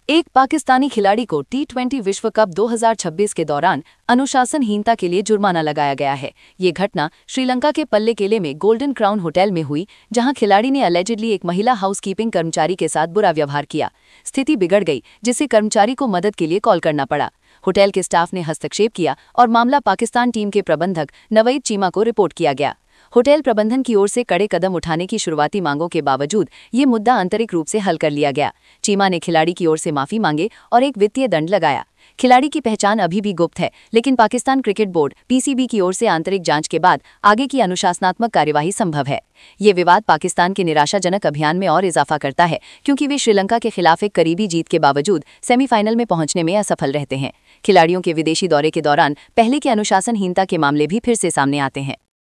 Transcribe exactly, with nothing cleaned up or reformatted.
एक पाकिस्तानी खिलाड़ी को टी ट्वेंटी विश्व कप दो हज़ार छब्बीस के दौरान अनुशासनहीनता के लिए जुर्माना लगाया गया है। ये घटना श्रीलंका के पल्लेकेले में गोल्डन क्राउन होटल में हुई, जहां खिलाड़ी ने अलेजिडली एक महिला हाउसकीपिंग कर्मचारी के साथ बुरा व्यवहार किया। स्थिति बिगड़ गई, जिससे कर्मचारी को मदद के लिए कॉल करना पड़ा। होटल के स्टाफ ने हस्तक्षेप किया और मामला पाकिस्तान टीम के प्रबंधक नवईद चीमा को रिपोर्ट किया गया। होटल प्रबंधन की ओर से कड़े कदम उठाने की शुरुआती मांगों के बावजूद ये मुद्दा आंतरिक रूप से हल कर लिया गया। चीमा ने खिलाड़ी की ओर से माफी मांगे और एक वित्तीय दंड लगाया। खिलाड़ी की पहचान अभी भी गुप्त है, लेकिन पाकिस्तान क्रिकेट बोर्ड पीसीबी की ओर से आंतरिक जांच के बाद आगे की अनुशासनात्मक कार्यवाही संभव है। ये विवाद पाकिस्तान के निराशाजनक अभियान में और इजाफा करता है, क्योंकि वे श्रीलंका के खिलाफ एक करीबी जीत के बावजूद सेमीफाइनल में पहुंचने में असफल रहते हैं। खिलाड़ियों के विदेशी दौरे के दौरान पहले के अनुशासनहीनता के मामले भी फिर से सामने आते हैं।